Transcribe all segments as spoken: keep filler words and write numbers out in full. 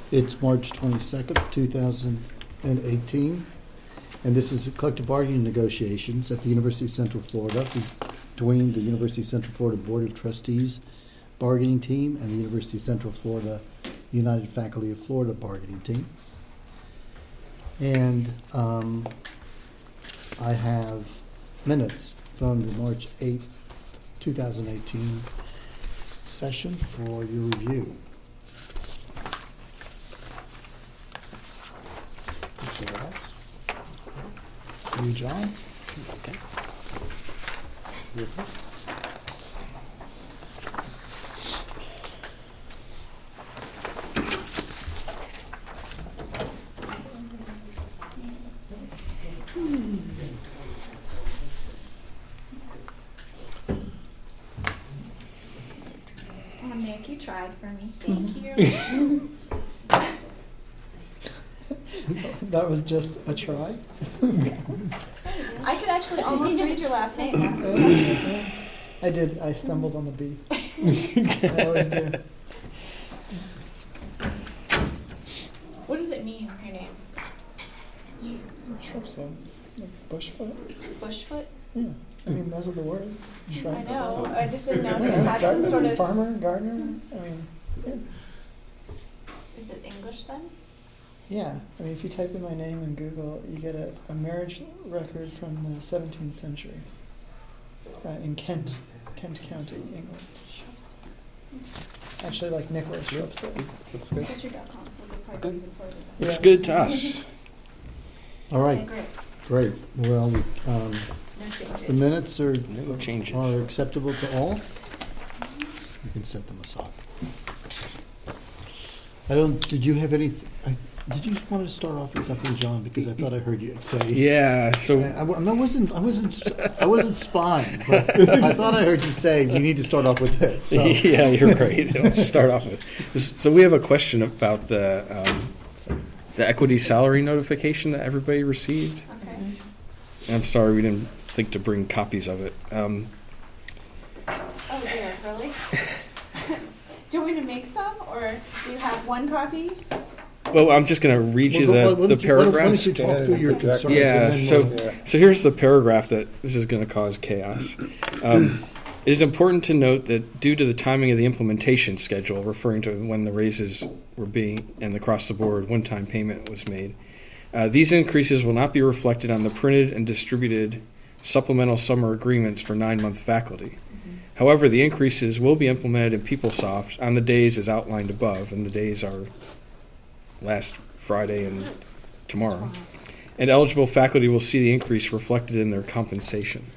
It's March twenty-second, two thousand eighteen, and this is collective bargaining negotiations at the University of Central Florida between the University of Central Florida Board of Trustees bargaining team and the University of Central Florida United Faculty of Florida bargaining team. And um, I have minutes from the March eighth, two thousand eighteen session for your review. Else. You, John? Okay. Oh, Nick, you tried for me. Thank you. That was just a try. I could actually almost read your last name. That's impressive. I did. I stumbled on the B. I always do. What does it mean, your name? You. Shrubsole. Like bushfoot. Bushfoot? Yeah. I mean, those are the words. Shrubs. I know. I just didn't know if Yeah, it had some gardener, sort of... farmer, gardener. I mean, yeah. Is it English then? Yeah. I mean, if you type in my name in Google, you get a, a marriage record from the seventeenth century uh, in Kent, Kent County, England. Actually, like Nicholas Shrubsole. Looks good. History dot com. Good. Yeah. Looks good to us. All right, Okay, great. great. Well, we, um, No the changes. minutes are, No changes. are acceptable to all. You can set them aside. I don't, did you have any, I, did you want to start off with something, John? Because I thought I heard you say. Yeah, so I, I wasn't, I wasn't, I wasn't spying, but I thought I heard you say we need to start off with this. So. yeah, you're right. Let's start off with this. So we have a question about the um, the equity salary notification that everybody received. Okay. I'm sorry we didn't think to bring copies of it. Um, Oh dear, really? Do you want me to make some, or do you have one copy? well, I'm just going to read you Well, the, why the don't you- why don't- paragraphs. Why don't you talk through your concerns? Yeah, and then so we'll- so here's the paragraph that this is going to cause chaos. Um, it is important to note that due to the timing of the implementation schedule, referring to when the raises were being and the across-the-board one-time payment was made, uh, these increases will not be reflected on the printed and distributed supplemental summer agreements for nine-month faculty. However, the increases will be implemented in PeopleSoft on the days as outlined above, and the days are last Friday and tomorrow. And eligible faculty will see the increase reflected in their compensation.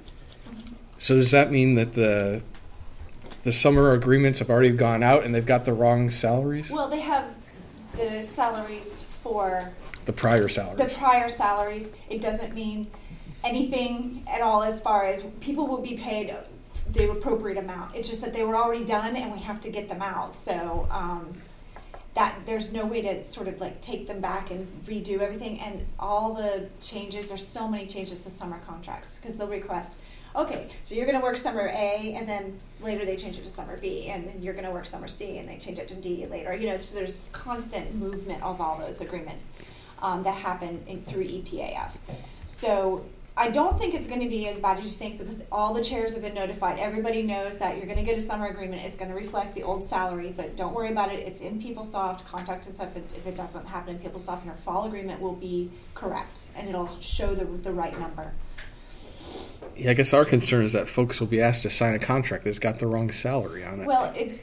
So does that mean that the the summer agreements have already gone out and they've got the wrong salaries? Well, they have the salaries for The prior the salaries. prior salaries. It doesn't mean anything at all as far as people will be paid the appropriate amount. It's just that they were already done and we have to get them out. So um, that there's no way to sort of like take them back and redo everything. And all the changes, there's so many changes to summer contracts because they'll request, okay, so you're going to work summer A and then later they change it to summer B, and then you're going to work summer C and they change it to D later. You know, so there's constant movement of all those agreements um, that happen in, through E P A F. So I don't think it's going to be as bad as you think because all the chairs have been notified. Everybody knows that you're going to get a summer agreement. It's going to reflect the old salary, but don't worry about it. It's in PeopleSoft. Contact us if it, if it doesn't happen in PeopleSoft, and your fall agreement will be correct, and it'll show the the right number. Yeah, I guess our concern is that folks will be asked to sign a contract that's got the wrong salary on it. Well, it's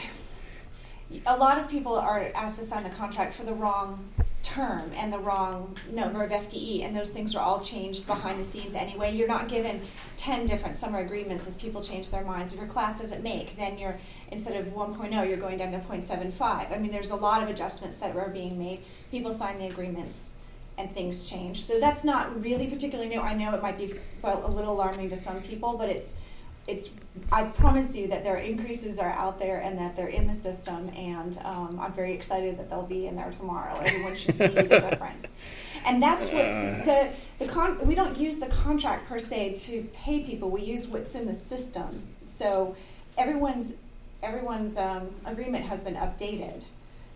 a lot of people are asked to sign the contract for the wrong term and the wrong number of F T E, and those things are all changed behind the scenes anyway. You're not given ten different summer agreements as people change their minds. If your class doesn't make, then you're, instead of one point oh, you're going down to zero point seven five. I mean, there's a lot of adjustments that are being made. People sign the agreements and things change. So that's not really particularly new. I know it might be well, a little alarming to some people, but it's It's. I promise you that their increases are out there and that they're in the system, and um, I'm very excited that they'll be in there tomorrow. Everyone should see the difference, and that's what the the con. We don't use the contract per se to pay people. We use what's in the system. So everyone's everyone's um, agreement has been updated.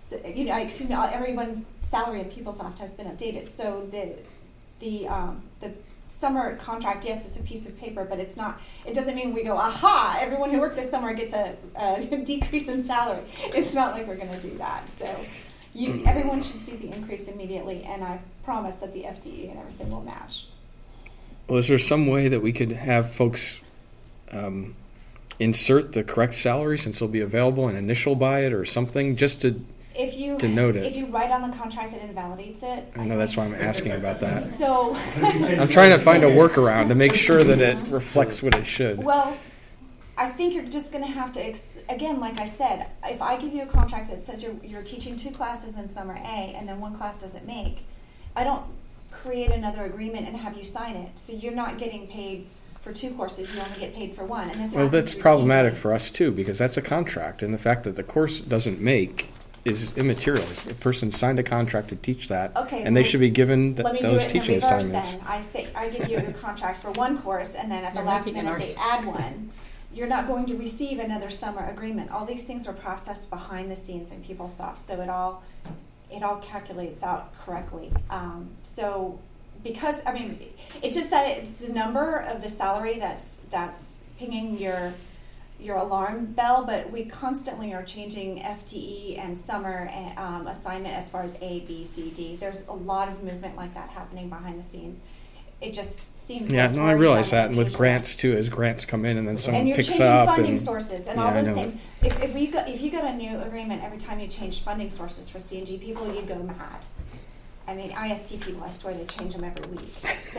So, you know, excuse me, everyone's salary in PeopleSoft has been updated. So the the um, the summer contract, yes, it's a piece of paper, but it's not. It doesn't mean we go, aha! Everyone who worked this summer gets a, a decrease in salary. It's not like we're going to do that. So you, everyone should see the increase immediately, and I promise that the F T E and everything will match. Well, is there some way that we could have folks um, insert the correct salary since they'll be available and initial by it or something, just to If you to note it? if you write on the contract that invalidates it, I know that's why I'm asking about that. So I'm trying to find a workaround to make sure that it reflects what it should. well, I think you're just going to have to, ex- again, like I said, if I give you a contract that says you're, you're teaching two classes in summer A and then one class doesn't make, I don't create another agreement and have you sign it. So you're not getting paid for two courses, you only get paid for one. And this Well, happens that's problematic routinely. for us too, because that's a contract, and the fact that the course doesn't make is immaterial. If a person signed a contract to teach that, Okay, and they well, should be given th- Let me do those it in the teaching reverse assignments. then. I say, I give you a contract for one course and then at the You're last making an minute they add one. You're not going to receive another summer agreement. All these things are processed behind the scenes in PeopleSoft, so it all it all calculates out correctly. Um, so because I mean, it's just that it's the number of the salary that's that's pinging your your alarm bell, but we constantly are changing F T E and summer um, assignment as far as A, B, C, D. There's a lot of movement like that happening behind the scenes. It just seems Yeah, less no, I realize worrisome that, and with usually. grants too, as grants come in and then someone And you're picks changing up. funding and, sources and Yeah, all I those know things. If, if we got if you got a new agreement every time you changed funding sources for C and G people, you'd go mad. I mean, I S T people, I swear they change them every week. So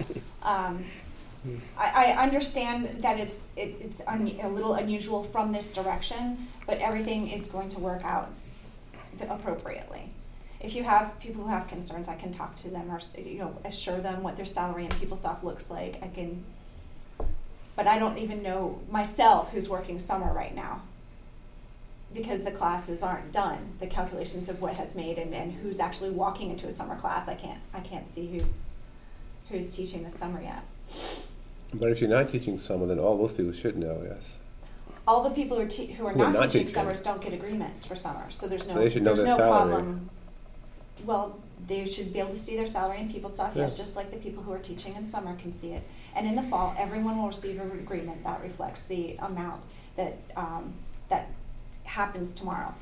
um, I, I understand that it's it, it's un, a little unusual from this direction, but everything is going to work out the, appropriately. If you have people who have concerns, I can talk to them or you know assure them what their salary in PeopleSoft looks like. I can, but I don't even know myself who's working summer right now because the classes aren't done. The calculations of what has made and, and who's actually walking into a summer class, I can't I can't see who's who's teaching the summer yet. But if you're not teaching summer, then all those people should know, yes. All the people who are, te- who are Who are not, not teaching teaching. summers don't get agreements for summer, so there's no So they should know there's their no salary. problem. Well, they should be able to see their salary in PeopleSoft, yes, Yeah. just like the people who are teaching in summer can see it. And in the fall, everyone will receive an agreement that reflects the amount that um, that happens tomorrow.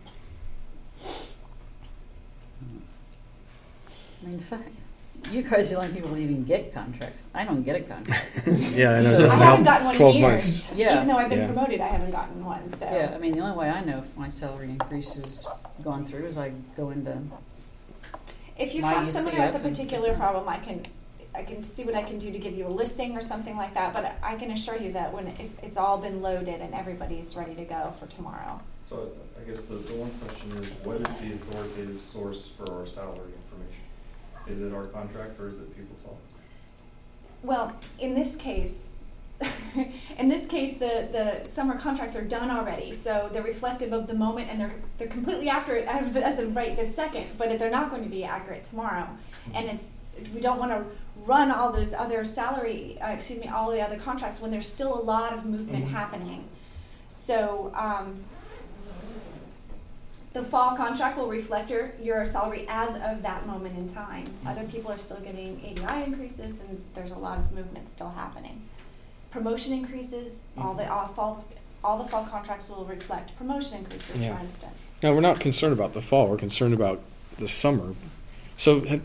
I mean, fi- you guys are the only people who even get contracts. I don't get a contract. Yeah, I know. So- it I doesn't haven't help. gotten one Twelve in months. years. Yeah. Even though I've been Yeah. promoted, I haven't gotten one. So Yeah, I mean, the only way I know if my salary increase has gone through is I go into, if you My have someone who has a U C F and- particular problem, I can I can see what I can do to give you a listing or something like that. But I can assure you that when it's it's all been loaded and everybody's ready to go for tomorrow. So I guess the, the one question is, what is the authoritative source for our salary information? Is it our contract or is it PeopleSoft? Well, in this case, in this case, the, the summer contracts are done already, so they're reflective of the moment, and they're they're completely accurate as of, as of right this second. But they're not going to be accurate tomorrow, and it's we don't want to run all those other salary, uh, excuse me, all the other contracts when there's still a lot of movement Mhm. happening. So. Um, The fall contract will reflect your, your salary as of that moment in time. Other people are still getting A D I increases, and there's a lot of movement still happening. Promotion increases, all the all fall, all the fall contracts will reflect promotion increases, Yeah. for instance. No, we're not concerned about the fall. We're concerned about the summer. So have,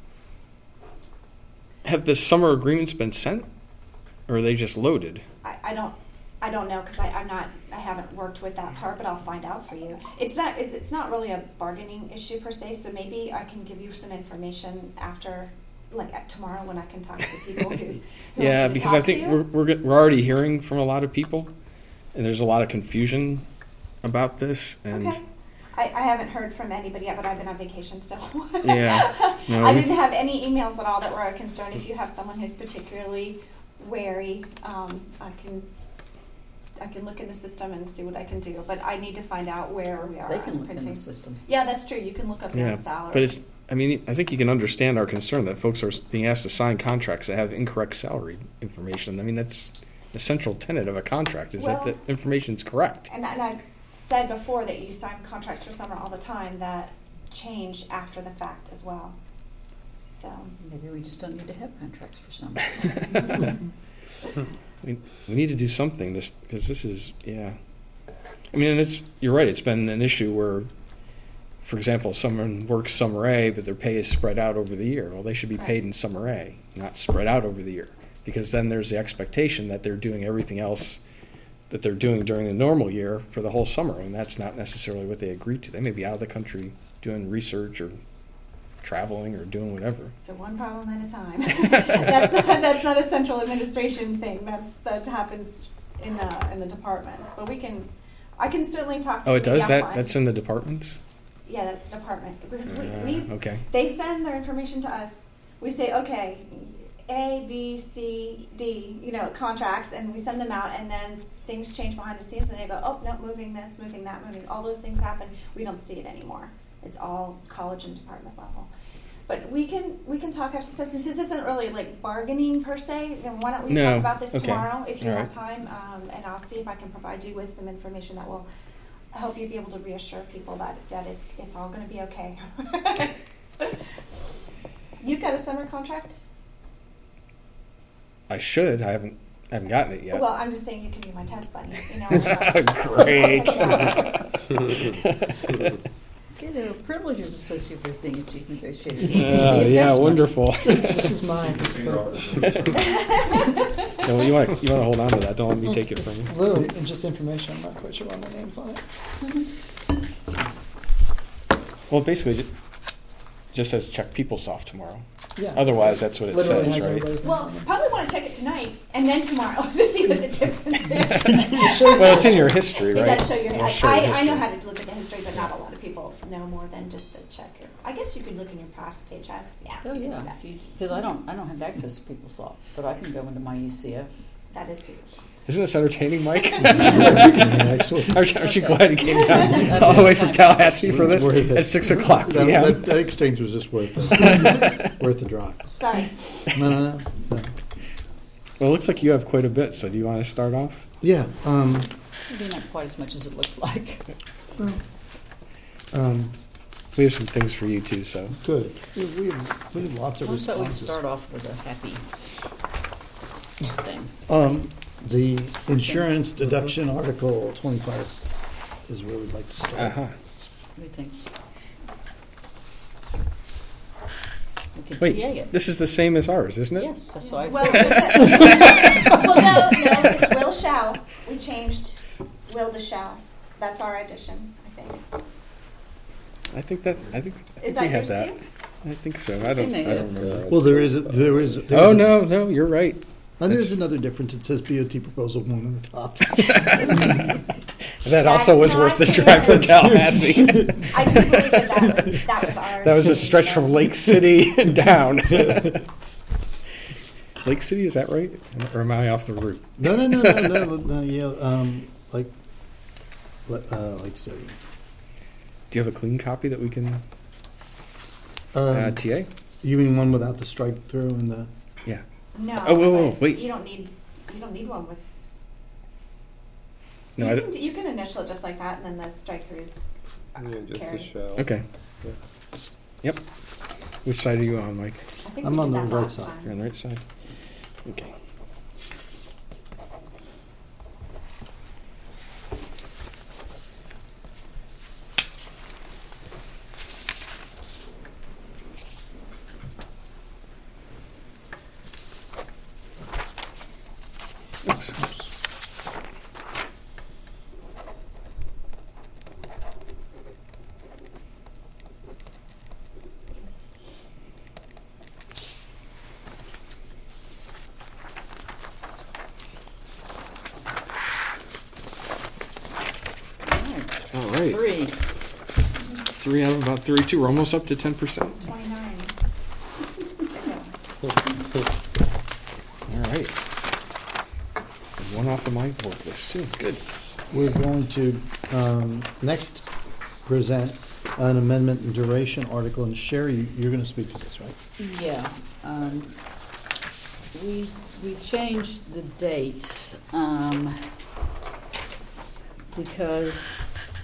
have the summer agreements been sent, or are they just loaded? I, I don't, I don't know because I'm not, I haven't worked with that part, but I'll find out for you. It's not, it's, it's not really a bargaining issue per se. So maybe I can give you some information after, like at tomorrow when I can talk to people who. who Yeah, want to because talk I to think you. we're, we're get- we're already hearing from a lot of people, and there's a lot of confusion about this. And Okay. I, I haven't heard from anybody yet, but I've been on vacation, so Yeah. No, I we- didn't have any emails at all that were a concern. If you have someone who's particularly wary, um, I can I can look in the system and see what I can do. But I need to find out where we are they on can look in printing. the system. Yeah, that's true. You can look up your yeah, own salary. but it's. I mean, I think you can understand our concern that folks are being asked to sign contracts that have incorrect salary information. I mean, that's the central tenet of a contract is Well- that the information's correct. and, and I've said before that you sign contracts for summer all the time that change after the fact as well. So Maybe we just don't need to have contracts for summer. We, we need to do something just because this is, yeah. I mean, and it's, you're right, it's been an issue where, for example, someone works summer A, but their pay is spread out over the year. Well, they should be paid Right. in summer A, not spread out over the year. Because then there's the expectation that they're doing everything else that they're doing during the normal year for the whole summer, and that's not necessarily what they agreed to. They may be out of the country doing research or traveling or doing whatever. So one problem at a time. that's, not, that's not a central administration thing. That's that happens in the in the departments. But we can, I can certainly talk to. Oh, it does? the That upline. That's in the departments? Yeah, that's department because we, Uh, we okay. they send their information to us. We say okay, A, B, C, D, you know, contracts, and we send them out, and then things change behind the scenes, and they go, oh no, moving this, moving that, moving. All those things happen. We don't see it anymore. It's all college and department level. But we can we can talk after this. This isn't really like bargaining per se. Then why don't we No. talk about this Okay. tomorrow if you All have right. time, um, and I'll see if I can provide you with some information that will help you be able to reassure people that, that it's it's all going to be okay. You've got a summer contract? I should. I haven't I haven't gotten it yet. Well, I'm just saying you can be my test buddy. You know, uh, Great. I'll check it out. See, there are privileges associated with being a chief negotiator. You Uh, need to be a yeah, test wonderful. This is mine. It's Between Robert's No, you want you want to hold on to that. Don't let me take it from you. literally just information. I'm not quite sure why my name's on it. Well, basically, it just says check PeopleSoft tomorrow. Yeah. Otherwise, that's what it Literally says, has right? everybody's name Well, on it. probably want to check it tonight and then tomorrow to see what the difference is. It shows Well, it's in your history, It right? does show your. It'll I, show your I, I know history. how to look at the history, but not a lot of people know more than just to check your. I guess you could look in your past paychecks. Yeah. Oh, you can do yeah, that. because I don't, I don't have access to PeopleSoft, but I can go into my U C F. That is PeopleSoft. Isn't this entertaining, Mike? Actually, aren't, aren't you Okay. glad you came down all the way from Tallahassee for It's this worth it. at six o'clock that, p.m.? that, that exchange was just worth it. Worth the drive. Sorry. No, no, no. no. Well, it looks like you have quite a bit. So, do you want to start off? Yeah. Um, Maybe not quite as much as it looks like. um, We have some things for you too. So, good. We, we, have, we have lots of I thought we'd responses. start off with a happy thing. Um, the insurance deduction article twenty-five is where we'd like to start. uh-huh. What do you think? We can Wait, T A it. this is the same as ours, isn't it? Yes, that's why I Well, said. there's a- well, no, no, it's will shall. We changed will to shall. That's our addition, I think. I think that I think, I Is think we that have yours that. too? I think so. I don't. may I don't have. remember. Well, there is a, there is. A, there Oh is a- no, no, you're right. And there's That's- another difference. It says B O T proposal one on the top. That also was That's worth the not drive fair. from Tallahassee. I do believe that that was, that was our. That was a stretch from Lake City down. Lake City, is that right? Or am I off the route? No, no, no, no, no, no. Yeah, um, like, uh, like City. Do you have a clean copy that we can Um, uh, T A? You mean one without the strike through and the? Yeah. No. Oh, whoa, whoa, but wait. You don't need. You don't need one with. No, I you, don't- can, you can initial it just like that, and then the strike throughs. Yeah, just Carry. a shell. Okay. Yeah. Yep. Which side are you on, Mike? I think I'm we on did the that right last side. time. You're on the right side. Okay. Alright, All right. Three. Three out of about thirty-two. We're almost up to ten percent. Twenty-nine. All right. One off of my work list, too. Good. We're going to um, next present an amendment in duration article. And Sherry, you're going to speak to this, right? Yeah, um, we, we changed the date, um, because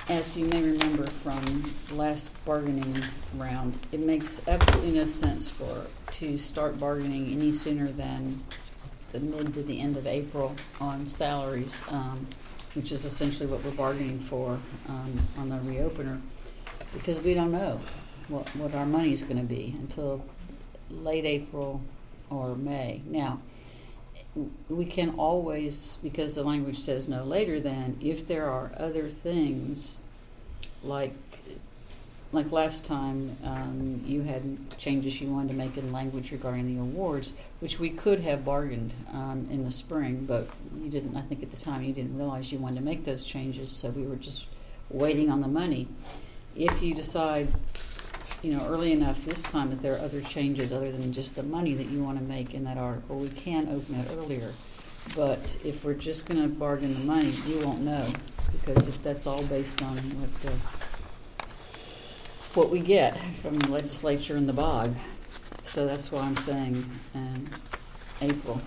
as you may remember from last bargaining round, it makes absolutely no sense for to start bargaining any sooner than the mid to the end of April on salaries, um, which is essentially what we're bargaining for um, on the reopener, because we don't know what, what our money is going to be until late April or May. Now, we can always, because the language says no later than, if there are other things, like like last time um, you had changes you wanted to make in language regarding the awards, which we could have bargained um, in the spring, but you didn't, I think at the time you didn't realize you wanted to make those changes, so we were just waiting on the money. If you decide, you know, early enough this time that there are other changes other than just the money that you want to make in that article, we can open it earlier. But if we're just going to bargain the money, you won't know, because if that's all based on what the, what we get from the legislature and the B O G. So that's why I'm saying um, April.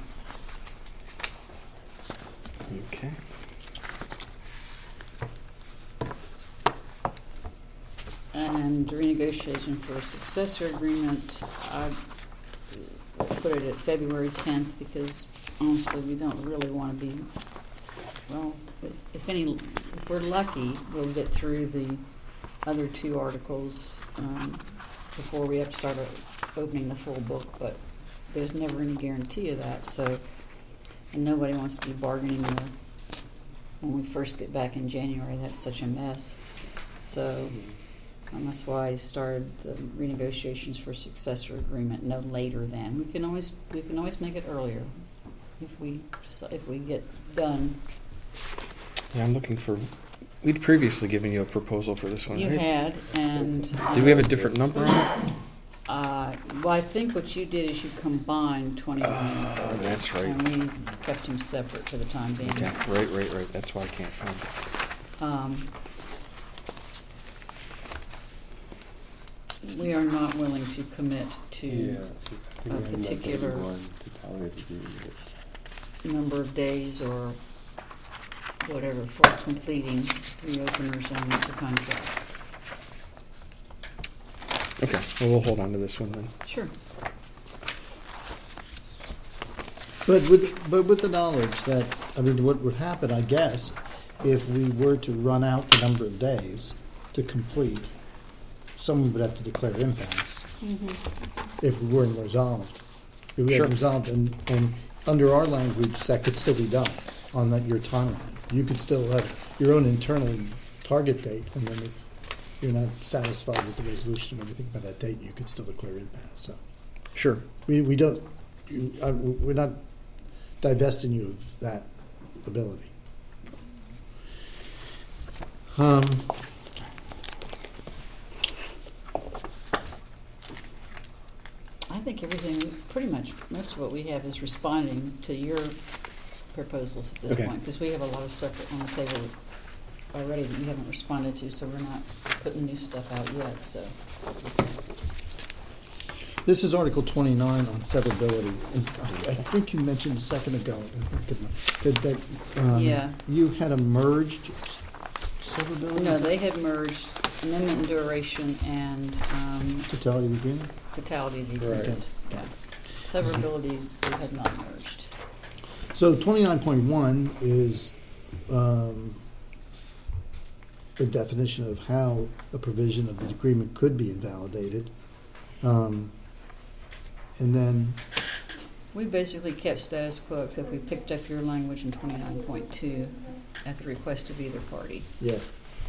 Okay. And renegotiation for a successor agreement, I put it at February tenth because honestly we don't really want to be, well, if, if any, if we're lucky, we'll get through the other two articles um, before we have to start o- opening the full book, but there's never any guarantee of that, so, and nobody wants to be bargaining the, when we first get back in January. That's such a mess. So, and that's why I started the renegotiations for successor agreement no later than. We can always we can always make it earlier if we if we get done. Yeah, I'm looking for. We'd previously given you a proposal for this one, You right? had, and Did we have a different number on it? Uh, well, I think what you did is you combined twenty-one. Oh, that's right. And we kept them separate for the time being. Okay, right, right, right. That's why I can't find it. Um, we are not willing to commit to Yeah. a particular number of days or whatever for completing reopeners on the contract. Okay, well, we'll hold on to this one then. Sure. But with, but with the knowledge that, I mean, what would happen, I guess, if we were to run out the number of days to complete, someone would have to declare impasse Mm-hmm. if we weren't resolved. If we Sure. hadn't resolved, and, and under our language, that could still be done on that, your timeline. You could still have your own internal target date, and then if you're not satisfied with the resolution or anything by that date, you could still declare impasse. So Sure. we, we don't, you, I, we're not divesting you of that ability. Um, I think everything, pretty much, most of what we have is responding to your proposals at this Okay. point, because we have a lot of stuff on the table already that you haven't responded to, so we're not putting new stuff out yet, so. This is Article twenty-nine on severability. And I I think you mentioned a second ago that, that um, Yeah. you had a merged severability? No, they had merged amendment and duration and um, Totality of the agreement? totality of the Right. agreement. Yeah. Severability, they had not merged. So twenty-nine point one is um, the definition of how a provision of the agreement could be invalidated. Um, and then, We basically kept status quo, except we picked up your language in twenty-nine point two at the request of either party. yeah.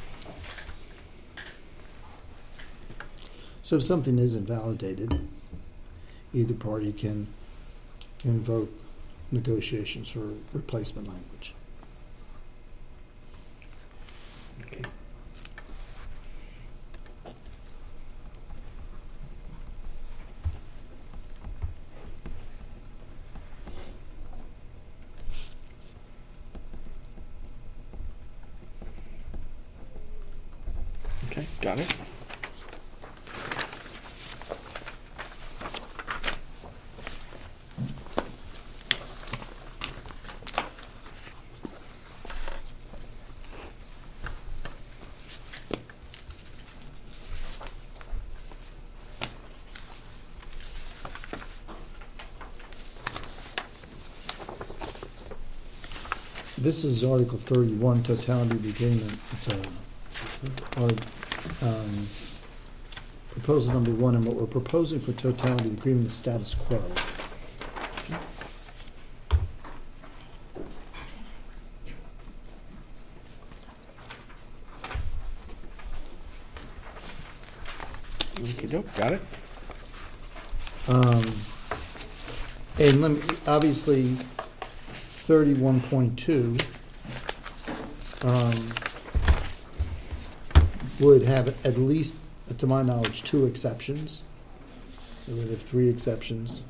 So if something is invalidated, either party can invoke negotiations for replacement language. Okay. Okay, got it. this is Article thirty-one, totality of the agreement. It's a, our, um, proposal number one, and what we're proposing for totality of the agreement is status quo. Okey-doke, got it. Um, and let me, obviously, thirty-one point two, um, would have at least, to my knowledge, two exceptions. There would have three exceptions.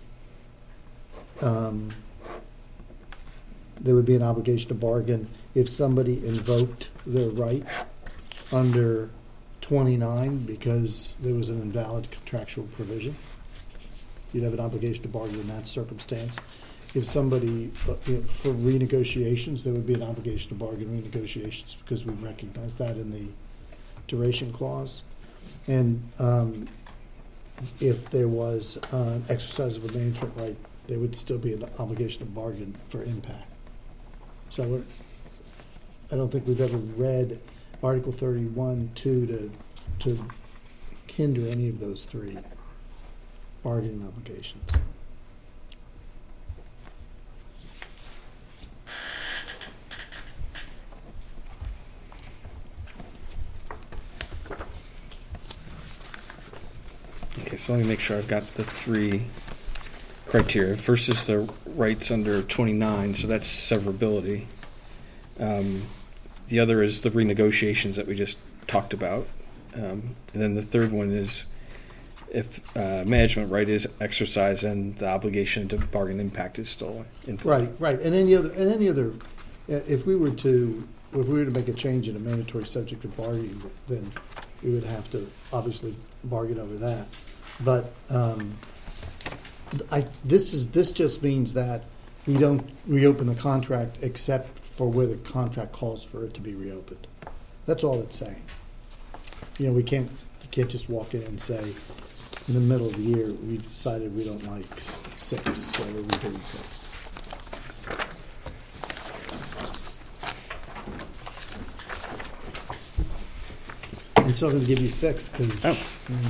Um, there would be an obligation to bargain if somebody invoked their right under twenty-nine because there was an invalid contractual provision. You'd have an obligation to bargain in that circumstance. If somebody, uh, you know, for renegotiations, there would be an obligation to bargain renegotiations because we recognize that in the duration clause. And um, if there was uh, an exercise of a management right, there would still be an obligation to bargain for impact. So we're, I don't think we've ever read Article thirty-one two to to hinder any of those three bargaining obligations. Okay, so let me make sure I've got the three criteria. First is the rights under twenty-nine, so that's severability. Um, the other is the renegotiations that we just talked about. Um, and then the third one is if uh, management right is exercised and the obligation to bargain impact is still in play. Right, right. And any other, and any other, uh, if we were to, if we were to make a change in a mandatory subject of bargaining, then we would have to obviously bargain over that. But um, I, this is, this just means that we don't reopen the contract except for where the contract calls for it to be reopened. That's all it's saying. You know, we can't, you can't just walk in and say, in the middle of the year, we decided we don't like six, so we're redoing six. And so I'm going to give you six because. Oh.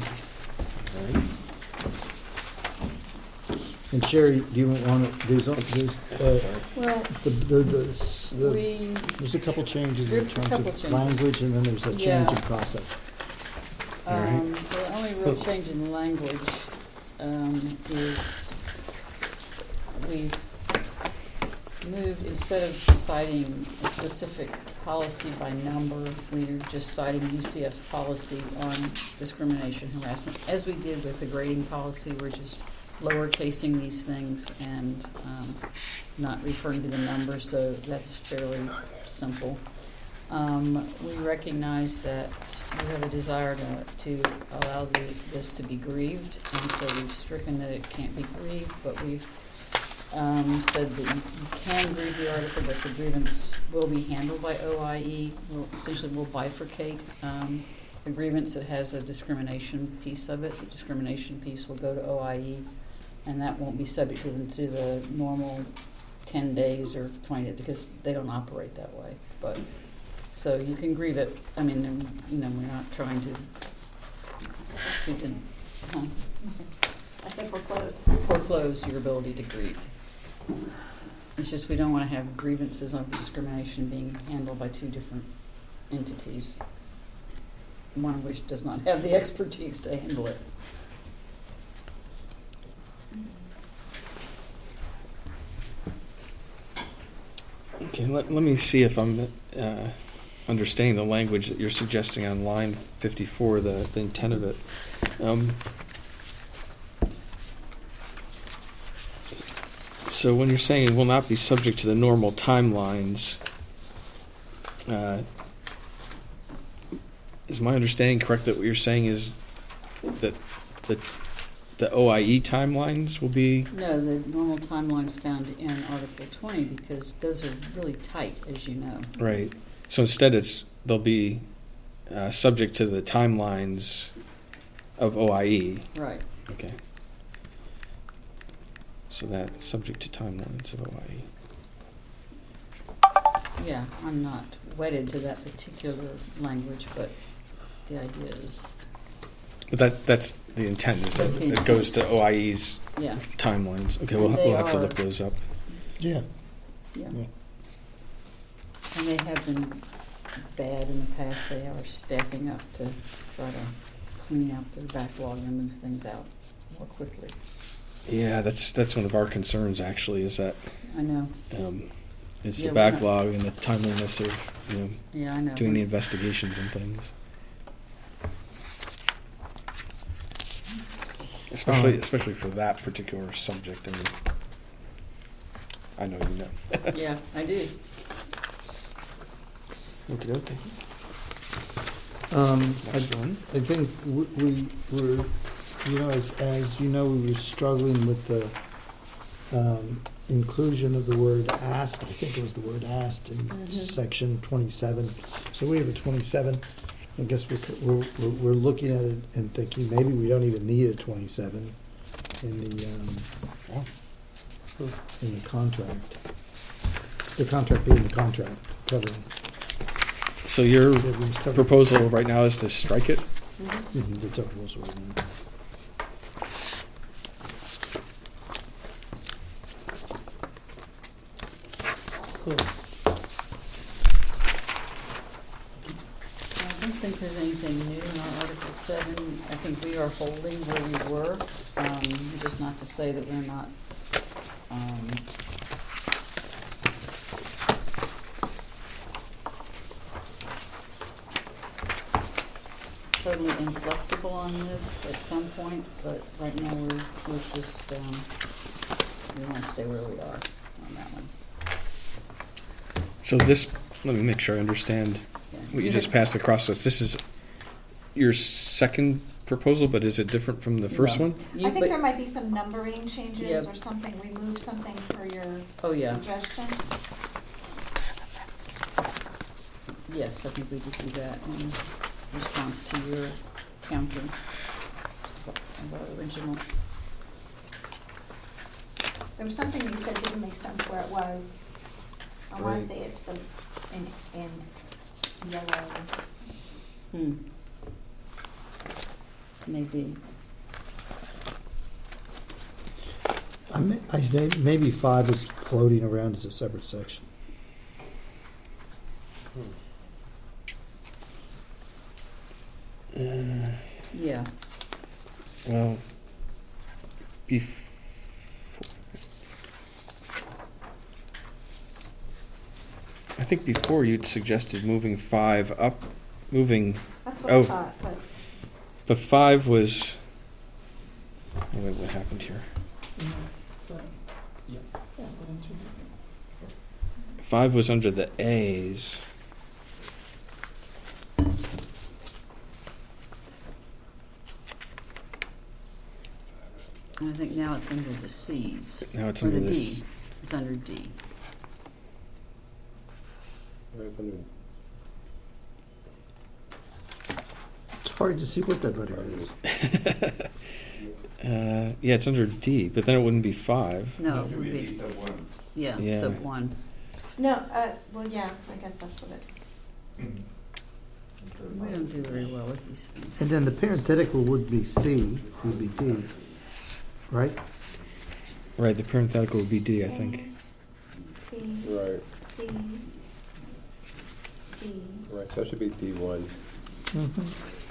And Sherry, do you want to? There's, there's uh, Well, the, the, the, s- the we, there's a couple changes in There's a terms couple of changes. language, and then there's a change Yeah. in process. All right. um, the only real change in language, um, is we've moved, instead of citing a specific policy by number, we're just citing U C S policy on discrimination harassment. As we did with the grading policy, we're just lowercasing these things and um, not referring to the number, so that's fairly simple. Um, we recognize that we have a desire to, to allow the, this to be grieved, and so we've stricken that it can't be grieved, but we've um, said that you, you can grieve the article, but the grievance will be handled by O I E. We'll, essentially, we'll bifurcate um, the grievance that has a discrimination piece of it. The discrimination piece will go to O I E, and that won't be subject to the, to the normal ten days or twenty days, because they don't operate that way. But so you can grieve it. I mean, you know, we're not trying to, to, to huh, I said foreclose. foreclose your ability to grieve. It's just we don't want to have grievances of discrimination being handled by two different entities, one of which does not have the expertise to handle it. Okay, let, let me see if I'm uh, understanding the language that you're suggesting on line fifty-four, the, the intent of it. Um, so when you're saying it will not be subject to the normal timelines, uh, is my understanding correct that what you're saying is that the the O I E timelines will be? No, the normal timelines found in Article twenty, because those are really tight, as you know. Right. So instead, it's they'll be uh, subject to the timelines of O I E. Right. Okay. So that subject to timelines of O I E. Yeah, I'm not wedded to that particular language, but the idea is, But that, that's the intent, is That's that the it goes to O I E's yeah, timelines. Okay, we'll, They we'll have to are- look those up. Yeah. yeah. Yeah. And they have been bad in the past. They are staffing up to try to clean out their backlog and move things out more quickly. Yeah, that's, that's one of our concerns, actually, is that, I know. um, it's Yeah, the we're not- backlog and the timeliness of, you know, Yeah, I know. doing the investigations and things. Especially, Um, especially for that particular subject. I mean, I know you know. Yeah, I do. Okay, okay. Um, I, Next one. I think we, we were, you know, as, as you know, we were struggling with the, um, inclusion of the word asked. I think it was the word asked in Mhm. section twenty-seven. So we have a twenty-seven. I guess we're, we're, we're- we're looking at it and thinking maybe we don't even need a twenty-seven in the, um, Oh. in the contract. The contract being the contract covering. So your everything's covered. proposal right now is to strike it? Mm-hmm. Mhm, the total was right now. Cool. I don't think there's anything new in our Article seven. I think we are holding where we were, um, just not to say that we're not, um, totally inflexible on this at some point, but right now we're, we're just, um, we want to stay where we are on that one. So this, let me make sure I understand Yeah. what you just passed across us. This is your second proposal, but is it different from the first No. one? You- I think but- there might be some numbering changes Yep. or something, remove something for your Oh, yeah. suggestion. Yes, I think we did do that in response to your counter of our original. There was something you said didn't make sense where it was. I wanna Right. say it's the, in, in yellow. Hmm. Maybe. I may, I may, maybe five is floating around as a separate section. Uh, Yeah. well, before. I think before you'd suggested moving five up, moving, That's what Oh. I thought, but but five was. Oh, wait, what happened here? So, Yeah. yeah, why don't you- Five was under the A's. And I think now it's under the C's. Now it's Or under the this. D. It's under D. Right, it's under- It's hard to see what that letter is. Uh, yeah, it's under D, but then it wouldn't be five. No, it Should would be a be, D sub one. yeah, Yeah. sub one. no, uh, well, yeah, I guess that's what it, We don't do very well with these things. And then the parenthetical would be C, would be D, right? Right, the parenthetical would be D, I think. A, B, Right, C, D, right, so that should be D one. Mm-hmm.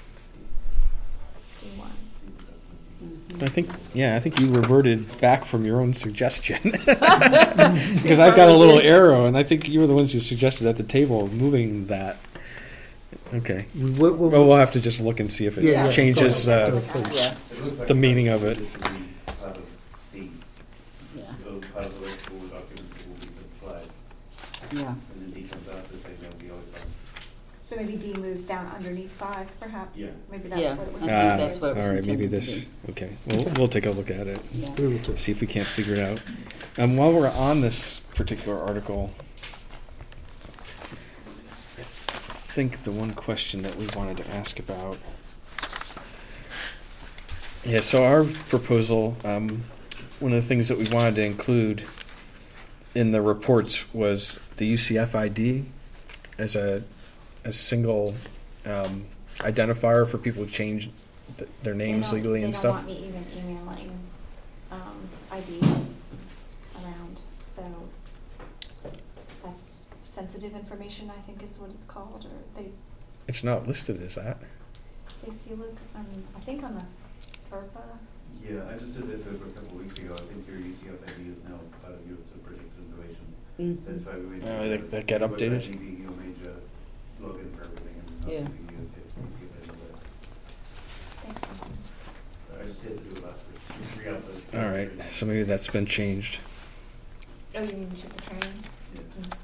D one. Mhm. I think, yeah, I think you reverted back from your own suggestion. Because I've got a little arrow, and I think you were the ones who suggested at the table moving that. Okay. What, what, Well, we'll have to just look and see if it Yeah, yeah, changes go uh, ahead. Yeah, It looks like the meaning of it. it should be part of C. yeah, Those part of the school documents will be supplied, yeah. and then D comes out, the thing will be always on. So maybe D moves down underneath five, perhaps? Yeah. Maybe that's Yeah, what it was. I think Ah, that's what it was all right, maybe intended to this. be. Okay, we'll we'll take a look at it. Yeah. we will too. See if we can't figure it out. Um, while we're on this particular article, I think the one question that we wanted to ask about. Yeah, so our proposal, um, one of the things that we wanted to include in the reports was the U C F I D as a a single um, identifier for people who change th- their They names don't- legally and They stuff. don't want me even emailing um, I Ds around, so that's sensitive information, I think is what it's called, or they, It's not listed as that. if you look on, I think on the FERPA, Yeah, I just did that for a couple of weeks ago. I think your U C F I D is now part of your predictive innovation. Mhm. That's why we made. Oh, that- that get updated? He made you log in for everything and now Yeah. you can use it. U C F I D. thanks, Susan. I just had to do it last week. Three out of the- All right, so maybe that's been changed. Oh, you mean you took the training? Yeah. Mm.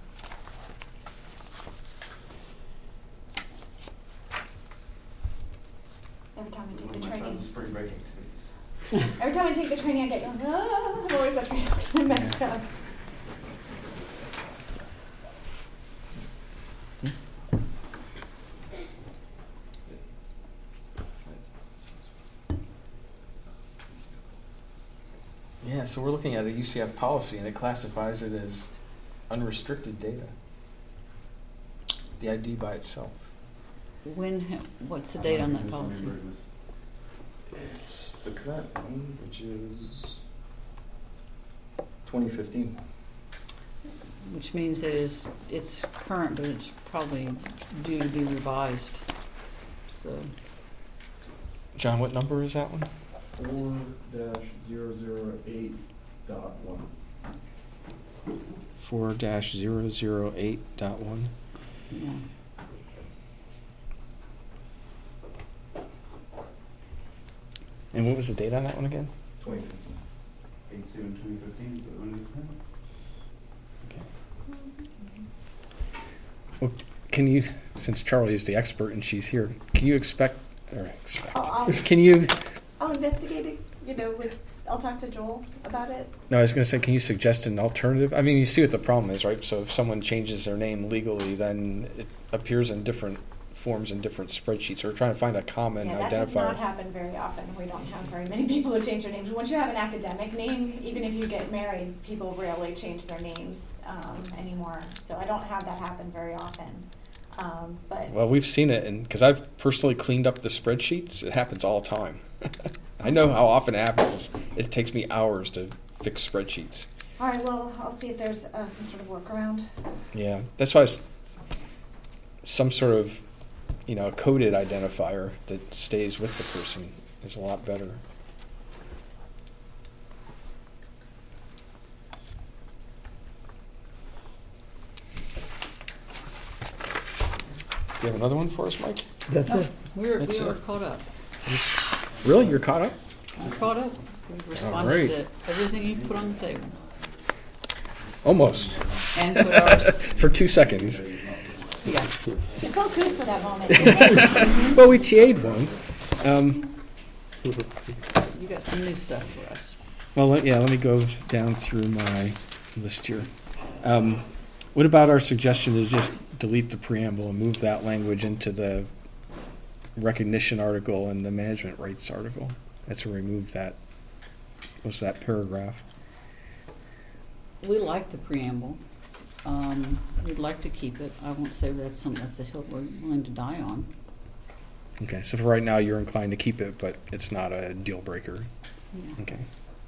Every time I take the My training, son's spring break activities. every time I take the training, I get, ah, I'm always afraid I'm gonna mess it up. Yeah, so we're looking at a U C F policy, and it classifies it as unrestricted data. The I D by itself. When, ha- what's the date on that policy? It's the current one, which is twenty fifteen. Which means it is, it's current, but it's probably due to be revised. So, John, what number is that one? Four dash zero zero eight dot one. Four dash zero zero eight dot one. yeah. And what was the date on that one again? Twenty fifteen. Eight seven twenty fifteen, is that what it is? Well, can you, since Charlie is the expert and she's here, can you expect, or expect, I'll, I'll, can you, I'll investigate it, you know, with, I'll talk to Joel about it. no, I was going to say, can you suggest an alternative? I mean, you see what the problem is, right? So if someone changes their name legally, then it appears in different forms in different spreadsheets. We're trying to find a common Yeah, that does not identifier. happen very often. We don't have very many people who change their names. Once you have an academic name, even if you get married, people rarely change their names um, anymore. So I don't have that happen very often. Um, but Well, we've seen it, and because I've personally cleaned up the spreadsheets, it happens all the time. I know how often it happens. It takes me hours to fix spreadsheets. all right, well, I'll see if there's uh, some sort of workaround. Yeah, that's why it's some sort of, you know, a coded identifier that stays with the person is a lot better. Do you have another one for us, Mike? That's it. We're, That's we were it. caught up. Really? You're caught up? I'm caught up. We've right. responded to everything you've put on the table. Almost. And put ours, For two seconds. yeah. It felt good for that moment. Well, we T A'd one. Um, You got some new stuff for us. well, let, yeah, let me go down through my list here. Um, what about our suggestion to just delete the preamble and move that language into the recognition article and the management rights article? That's to remove that, what's that paragraph? We like the preamble. Um, we'd like to keep it. I won't say that's something that's a hill we're willing to die on. Okay, so for right now, you're inclined to keep it, but it's not a deal breaker. Yeah. Okay.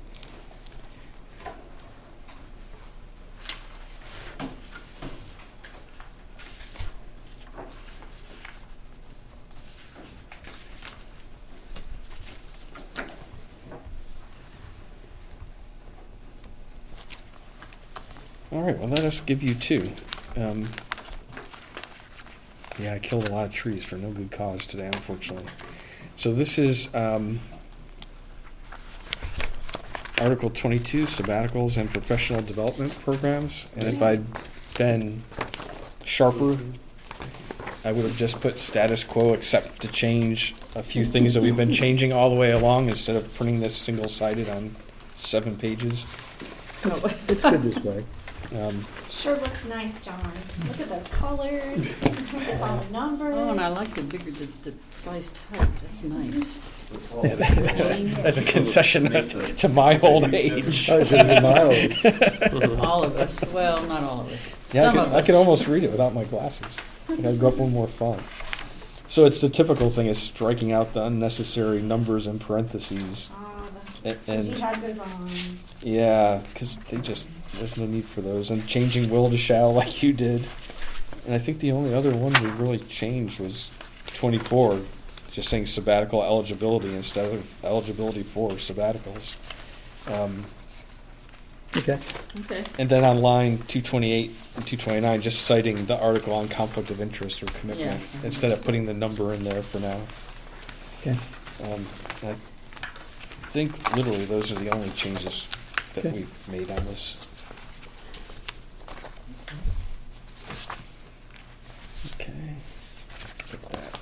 All right, well, let us give you two. Um, yeah, I killed a lot of trees for no good cause today, unfortunately. So this is um, Article twenty-two, sabbaticals and professional development programs. And if I'd been sharper, I would have just put status quo except to change a few things that we've been changing all the way along instead of printing this single-sided on seven pages. It's good this way. Um, Sure looks nice, John. Look at those colors. It's all numbered. Oh, and I like the bigger, the, the size type, that's nice. yeah, that- that's a concession to, to my old age. Oh, it's in my old. All of us, well, not all of us, Yeah, I some can, of I us. can almost read it without my glasses. I gotta go up with more font. So it's the typical thing is striking out the unnecessary numbers and parentheses. Oh, the, And, the and jihad goes on. yeah, because they just, there's no need for those. And changing will to shall like you did. And I think the only other one we really changed was twenty-four, just saying sabbatical eligibility instead of eligibility for sabbaticals. Um, Okay. Okay, And then on line two twenty-eight and two twenty-nine, just citing the article on conflict of interest or commitment Yeah. instead of putting the number in there for now. Okay. Um, I think literally those are the only changes that Okay. we've made on this. Okay. Pick that.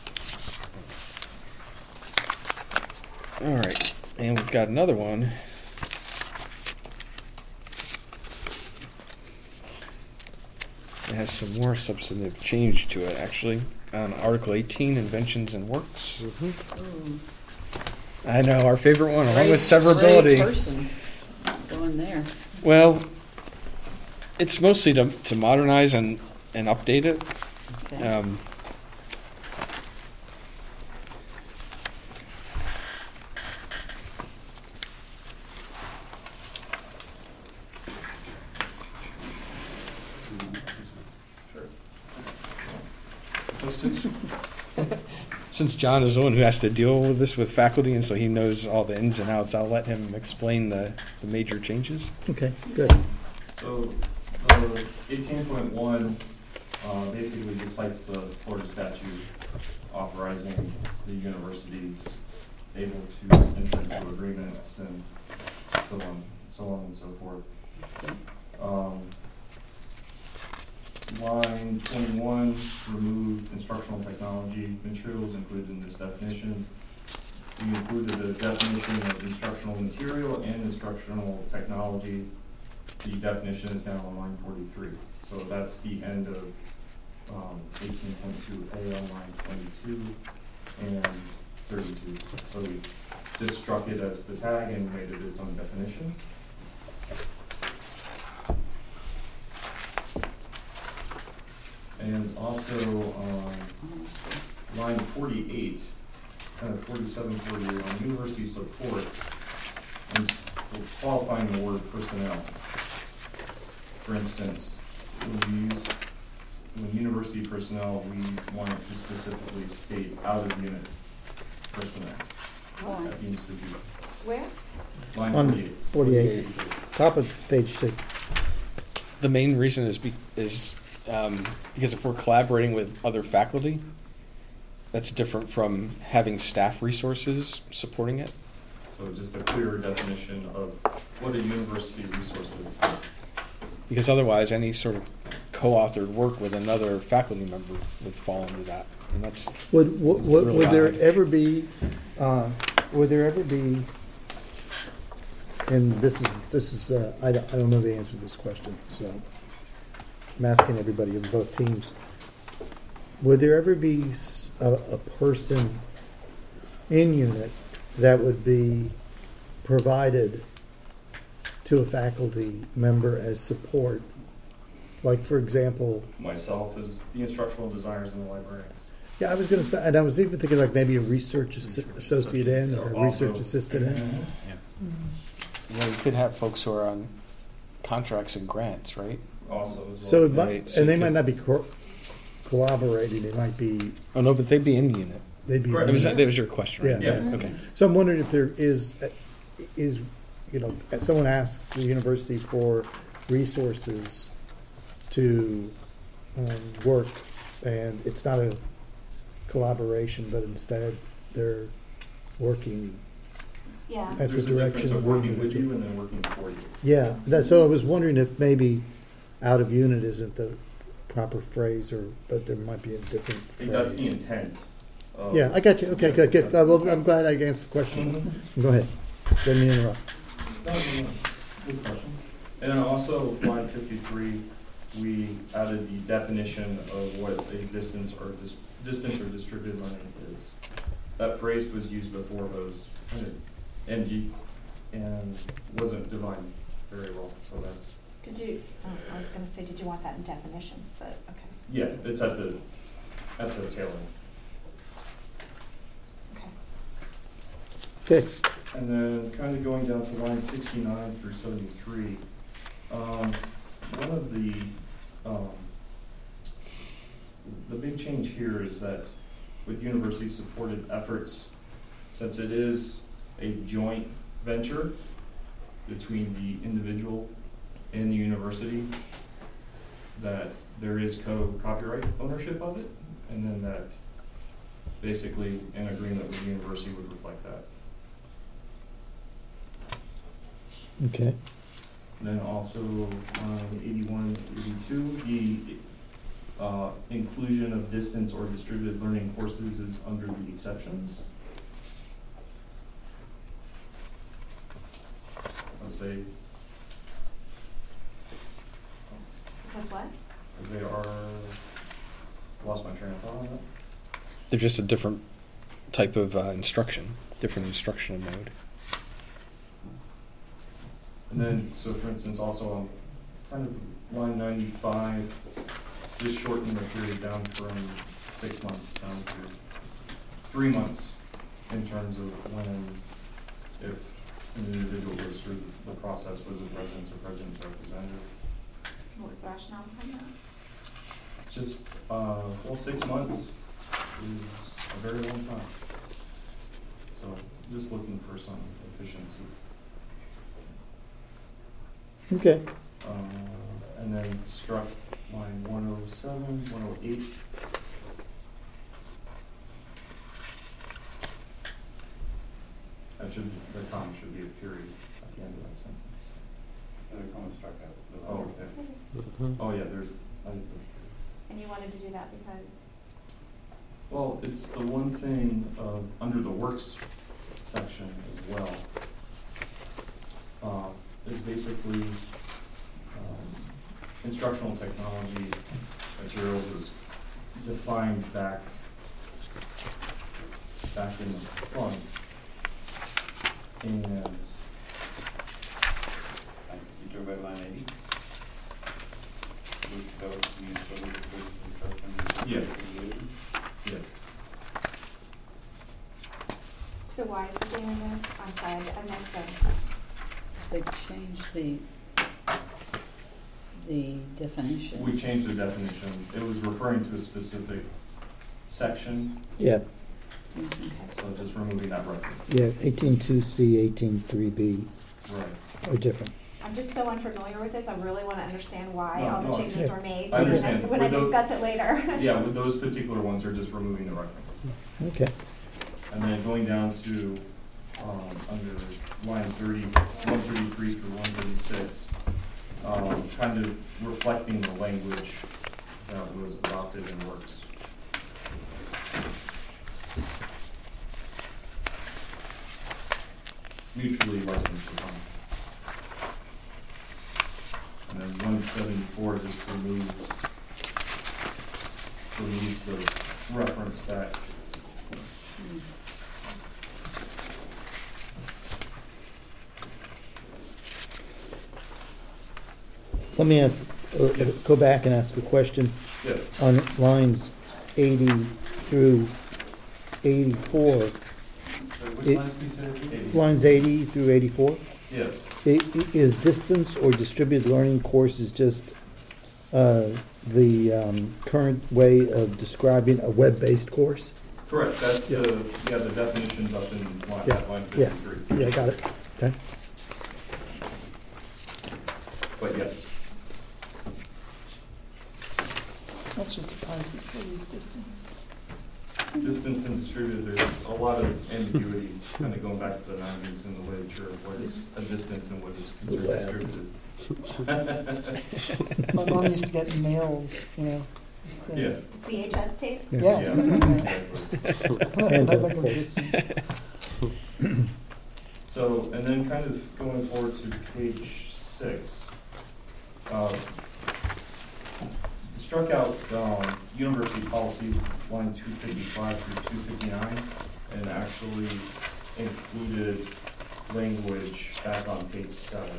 All right, and we've got another one. It has some more substantive change to it, actually. On Article eighteen, Inventions and Works. ooh. I know, our favorite one, along Great- with severability. Great person going there. Well, it's mostly to, to modernize and, and update it. Okay. Um, So since, Since John is the one who has to deal with this with faculty, and so he knows all the ins and outs, I'll let him explain the, the major changes. Okay, good. so, uh, eighteen point one, uh, basically just cites the Florida statute authorizing the universities able to enter into agreements and so on, so on and so forth. Um, Line twenty-one, removed instructional technology materials included in this definition. We included a definition of instructional material and instructional technology. The definition is now on line forty-three. So that's the end of um, eighteen point two A on line twenty-two and thirty-two. So we just struck it as the tag and made it its own definition. And also, um, line forty-eight, kind of forty-seven, forty-eight, on university support, and s- we're qualifying the word personnel. For instance, when we use, when university personnel, we want it to specifically state out-of-unit personnel. Why? That needs to be, Where? line On- forty-eight. Forty-eight, top of page six. The main reason is be, is um, because if we're collaborating with other faculty, that's different from having staff resources supporting it. So just a clearer definition of what a university resource is. Because otherwise, any sort of co-authored work with another faculty member would fall into that, and that's Would, would, would Really would there odd. ever be, uh, would there ever be, and this is, this is, uh, I don't, I don't know the answer to this question, so I'm asking everybody in both teams. Would there ever be s- a, a person in unit that would be provided to a faculty member as support? Like, for example, Myself as the instructional designers and the librarians. yeah, I was gonna say, and I was even thinking like maybe a research assi- associate in or a research Also- assistant in. Mm-hmm. you know, you could have folks who are on contracts and grants, right? Also as well. So it might, Right, so and they you might could- not be co- collaborating, they might be, Oh no, but they'd be in the unit. they'd be. Correct. That was, that was your question, right? Yeah. Yeah. Okay. So I'm wondering if there is, uh, is, you know, if someone asks the university for resources to um, work, and it's not a collaboration, but instead they're working Yeah. at the There's a difference direction of of the working with individual. you and then working for you. Yeah, that, so I was wondering if maybe out of unit isn't the proper phrase, or, but there might be a different I think that's the phrase. intent. of- Yeah, I got you, okay, good, good, Uh, well, I'm glad I answered the question. Go ahead, didn't mean to interrupt. That was a good question. And then also, line fifty-three, we added the definition of what a distance or dis- distance or distributed learning is. That phrase was used before, but it was kind of endy and wasn't defined very well, so that's, Did you, oh, I was gonna say, did you want that in definitions, but, okay, yeah, it's at the, at the tail end. okay. Okay. And then kind of going down to line sixty-nine through seventy-three, um, one of the, um, the big change here is that with university-supported efforts, since it is a joint venture between the individual and the university, that there is co-copyright ownership of it, and then that basically an agreement with the university would reflect that. Okay. Then also, um, eighty-one, eighty-two, the, uh, inclusion of distance or distributed learning courses is under the exceptions. Let's say, Because what? as they are, lost my train of thought on that. They're just a different type of uh, instruction, different instructional mode. And then, so for instance, also on kind of line ninety-five, just shorten the period down from six months down to three months in terms of when, if an individual goes through the process with the president's or president's representative. What was the rationale behind that? It's just, uh, well, six months is a very long time. So just looking for some efficiency. Okay. Uh, and then struck line one oh seven, one oh eight. That should, the comma should be a period at the end of that sentence. The comma struck out. Oh, okay. Oh, yeah, there's, I think there's. And you wanted to do that because? Well, it's the one thing, uh, under the works section as well. Uh, is basically, um, instructional technology materials is defined back, back in the front. And, You talk about line eighty? That was used for the instruction. Yes. yes. So why is it doing that? I'm sorry, I missed the. Because they changed the, the definition. We changed the definition. It was referring to a specific section, Yeah. Mhm. so just removing that reference. Yeah. eighteen two C, eighteen three B Right. are different. I'm just so unfamiliar with this, I really want to understand why No, all the no, changes yeah. were made. I understand. When I With those- discuss it later. Yeah, with those particular ones are just removing the reference. Okay. And then going down to, um, under line thirty, one thirty-three through one thirty-six, um, kind of reflecting the language that was adopted in works. Mutually licensed upon. And then one seventy-four just removes, removes the reference back. Let me ask, uh, go back and ask a question. Yes. On lines eighty through eighty-four, Which It- lines we said? Eighty. lines eighty through eighty-four, Yes. i- i- is distance or distributed learning courses just uh, the um, current way of describing a web-based course? Correct, that's the, yeah, the definitions up in line, Yeah, line yeah. fifty-three. Yeah, I got it. Okay. But yes, I'm actually surprised we still use distance. distance and distributed, there's a lot of ambiguity, kind of going back to the nineties in the literature of what is a distance and what is considered Web. distributed. My mom used to get mailed, you know. just, uh, Yeah. V H S tapes? Yeah. Yeah, Yeah, stuff like that. exactly. That's And what I of like with course. distance. So, and then kind of going forward to page six, university policy, line two fifty-five through two fifty-nine, and actually included language back on page seven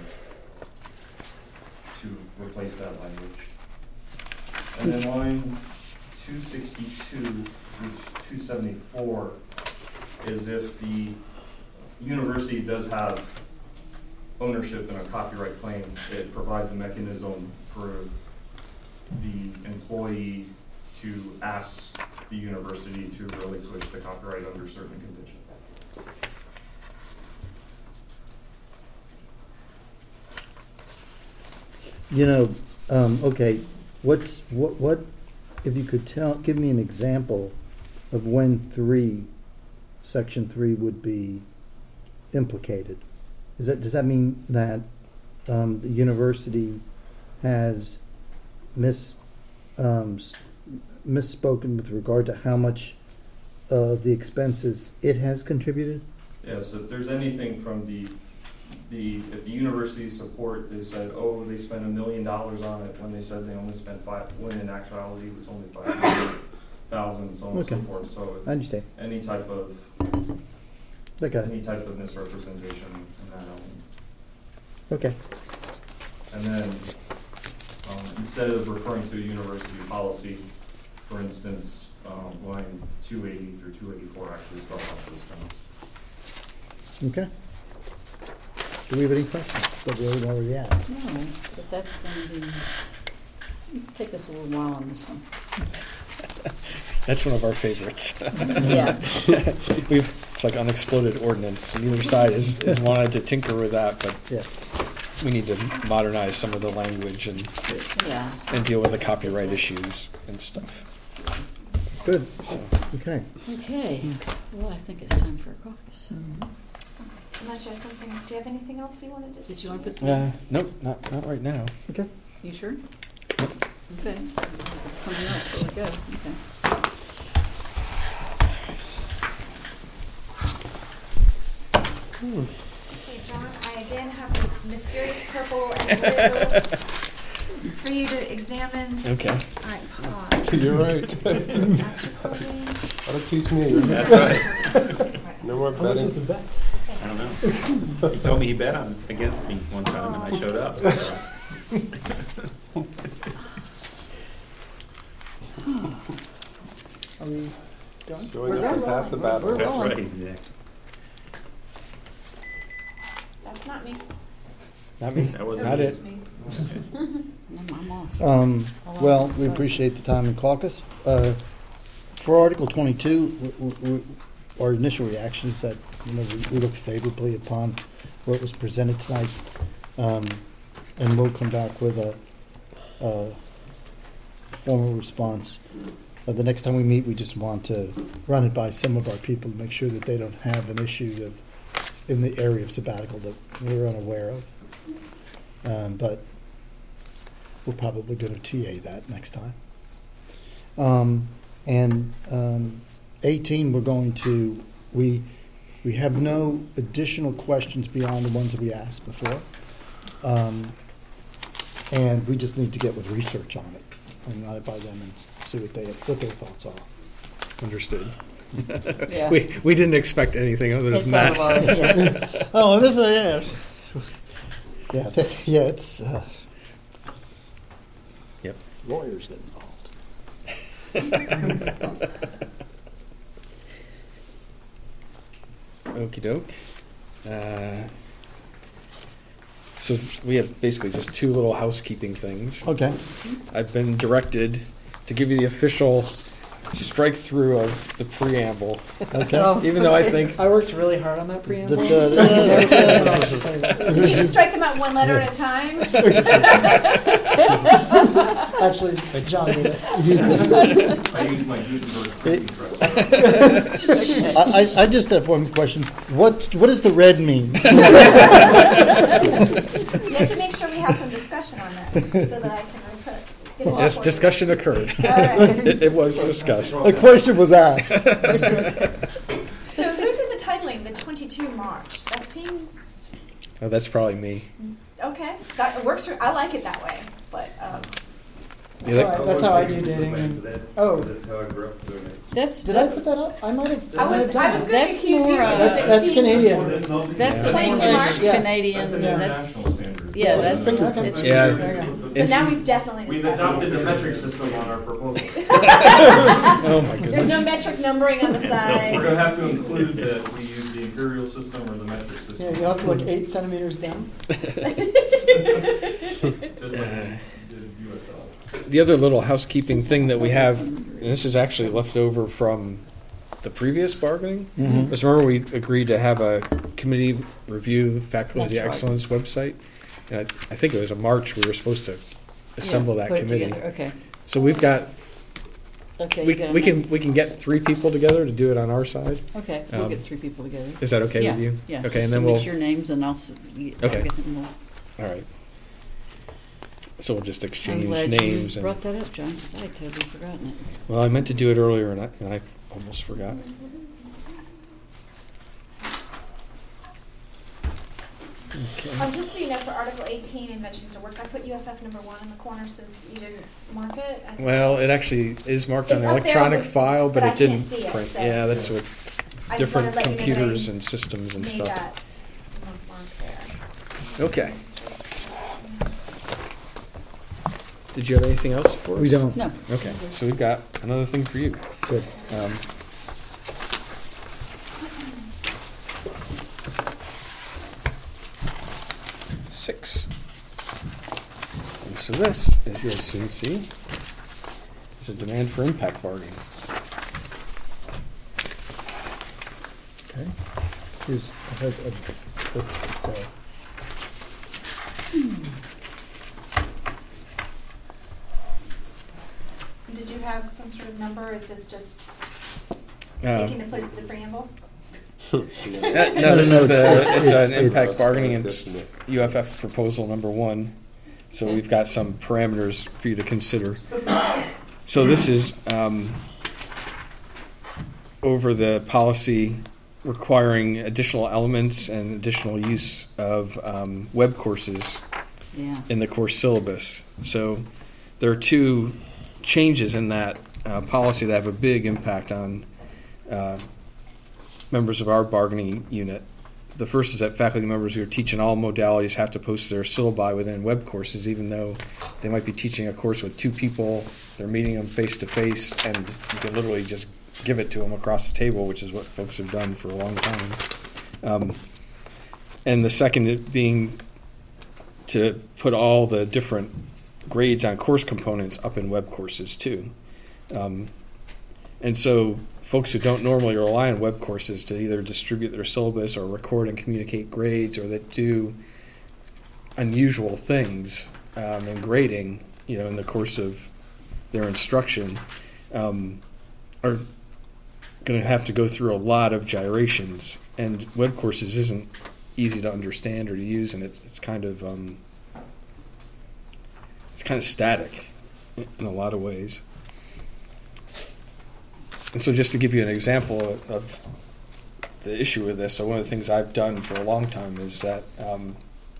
to replace that language. And then line two sixty-two through two seventy-four is if the university does have ownership in a copyright claim, it provides a mechanism for the employee to ask the university to relinquish the copyright under certain conditions. You know, um, okay, what's, what, what, if you could tell, give me an example of when three, section three would be implicated. Is that, does that mean that, um, the university has mis, um, s- misspoken with regard to how much of the expenses it has contributed? Yeah, so if there's anything from the, the, if the university support, they said, oh, they spent a million dollars on it, when they said they only spent five, when in actuality it was only five hundred thousand, so on and so Okay. forth, so I it's understand. any type of, Okay, any type of misrepresentation in that element. okay. And then, um, instead of referring to a university policy, for instance, um, line two eighty through two eighty-four actually spell out those terms. Okay. Do we have any questions that we haven't already asked? No, but that's going to be, take us a little while on this one. That's one of our favorites. Yeah. We've, it's like unexploded ordnance. And either side is, is wanted to tinker with that, but Yeah. we need to modernize some of the language and, Yeah. and deal with the copyright issues and stuff. Good. So, Okay. Okay. Well, I think it's time for a caucus. Unless you have something, do you have anything else you wanted to? Did you want to put some? uh, nope, not not right now. Okay. You sure? Okay. Something else before we go. Okay. Okay, John, I again have the mysterious purple and blue for you to examine. Okay. All right, pause. You're right. That's recording. That'll teach me. That's right. No more betting. bet? I don't know. He told me he bet on against me one time, and I showed up. Are we done? Showing We're up is rolling. half the We're battle. That's rolling. right. Yeah. That's not me. Not me. That wasn't Not me. it. Me. No, I'm off. Um, How long well, does it we last? appreciate the time in caucus. Uh, for Article twenty-two, w- w- w- our initial reaction is that, you know, we, we look favorably upon what was presented tonight. Um, and we'll come back with a, a formal response. Uh, the next time we meet, we just want to run it by some of our people to make sure that they don't have an issue of, in the area of sabbatical that we're unaware of. Um, but we're probably going to T A that next time. Um, and um, eighteen, we're going to, we we have no additional questions beyond the ones that we asked before. Um, and we just need to get with research on it and run it by them and see what they what their thoughts are. Understood. Yeah. We we didn't expect anything other than It's that. out of our, yeah. Oh, this one, yeah. Yeah, th- yeah, it's. Uh, Yep. Lawyers get involved. Okie doke. Uh, so we have basically just two little housekeeping things. Okay. I've been directed to give you the official strike through of the preamble, Okay. Oh, even though I okay. think I worked really hard on that preamble. The- the- the- Did you just strike them out one letter at a time? Actually, John did it. I use my Gutenberg printing press. I, I- I just have one question. What what does the red mean? We have to make sure we have some discussion on this so that I can put. get it all yes, for you. discussion occurred. All right. it, it was discussed. A question was asked. So who did the titling, the twenty-two March? That seems, Oh, that's probably me. okay, that it works for, I like it that way, but, um, Yeah, That's, that- how I, that's how I do dating. And, oh, That's how I grew up doing it. That's did I that's put that up? I might have. I might was, have done I was that. going to That's accuse you more, of uh, That's that's sixteen. Canadian. That's not- that's Yeah. twenty-two more marks? Yeah. Canadian. That's an Yeah, that's international standard. yeah, Okay. that's it's, Yeah. There you go. So now we've definitely We've discussed adopted it. the metric system on our proposal. Oh my There's goodness. no metric numbering on the We're gonna side. have to include that we use the imperial system or the metric system. Yeah, you'll have to look eight centimeters down. Just like we did U S L. The other little housekeeping thing that we have, and this is actually left over from the previous bargaining. Mhm. Because remember we agreed to have a committee review faculty That's right. excellence website, and I, I think it was in March we were supposed to assemble yeah, that put it committee. together. Okay. So we've got Okay. we you got we a can minute. we can get three people together to do it on our side. Okay, we'll um, get three people together. Is that okay yeah, with you? Yeah. Okay, just and then to we'll mix your names and I'll. s- y- I'll Okay. get them all. all right. So we'll just I'm exchange glad names you and brought that up, John, because I had totally forgotten it. well, I meant to do it earlier and I and I almost forgot. Okay. Um, just so you know, for Article eighteen, it mentions the works. I put U F F number one in the corner since you didn't mark it. and so- Well, it actually is marked on It's the up there, electronic but- file, but, but I it didn't can't see it, print. so- Yeah, that's what I just wanted different to let you know that I computers and systems and made stuff. that mark there. Okay. Did you have anything else for us? We don't. No. Okay, so we've got another thing for you. Good. Um, six. And so this, as you'll soon see, is a demand for impact bargaining. Okay. Here's, I have a, let's, so, Did you have some sort of number, or is this just Uh, taking the place of the preamble? uh, no, no, this no, is, the, it's- it's, it's- an it's- impact bargaining and That's it. U F F proposal number one. So Okay. we've got some parameters for you to consider. So this is um, over the policy requiring additional elements and additional use of um, web courses Yeah. in the course syllabus. So there are two changes in that uh, policy that have a big impact on uh, members of our bargaining unit. The first is that faculty members who are teaching all modalities have to post their syllabi within web courses, even though they might be teaching a course with two people, they're meeting them face to face, and you can literally just give it to them across the table, which is what folks have done for a long time. Um, and the second being to put all the different grades on course components up in web courses too. Um, and so folks who don't normally rely on web courses to either distribute their syllabus or record and communicate grades, or that do unusual things um, in grading, you know, in the course of their instruction, um, are going to have to go through a lot of gyrations. And web courses isn't easy to understand or to use, and it's, it's kind of um, it's kind of static in, in a lot of ways. And so just to give you an example of, of the issue with this, so one of the things I've done for a long time is that, um,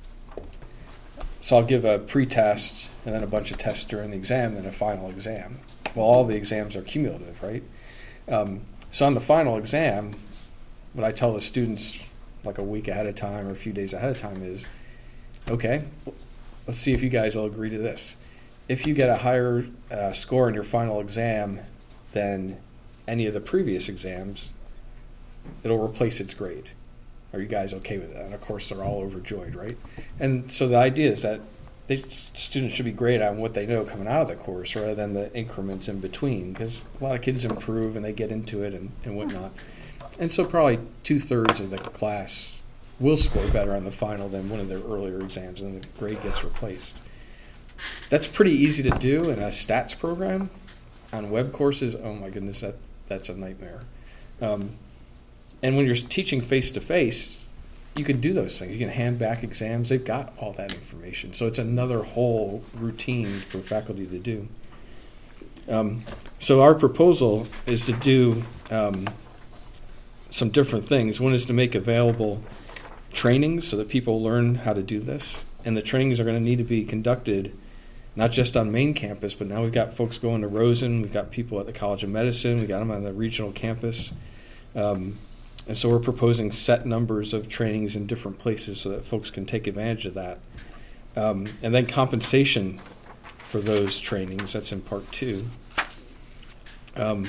so I'll give a pre-test and then a bunch of tests during the exam, then a final exam. Well, all the exams are cumulative, right? Um, so on the final exam, what I tell the students like a week ahead of time or a few days ahead of time is, okay, let's see if you guys will agree to this. If you get a higher uh, score in your final exam than any of the previous exams, it'll replace its grade. Are you guys okay with that? And of course, they're all overjoyed, right? And so the idea is that they, students should be graded on what they know coming out of the course rather than the increments in between, because a lot of kids improve and they get into it and, and whatnot. And so probably two-thirds of the class will score better on the final than one of their earlier exams, and the grade gets replaced. That's pretty easy to do in a stats program. On web courses, oh my goodness, that that's a nightmare. Um, and when you're teaching face-to-face, you can do those things. You can hand back exams. They've got all that information. So it's another whole routine for faculty to do. Um, so our proposal is to do um, some different things. One is to make available trainings so that people learn how to do this. And the trainings are going to need to be conducted not just on main campus, but now we've got folks going to Rosen. We've got people at the College of Medicine. We've got them on the regional campus. Um, and so we're proposing set numbers of trainings in different places so that folks can take advantage of that. Um, and then compensation for those trainings, that's in part two. Um,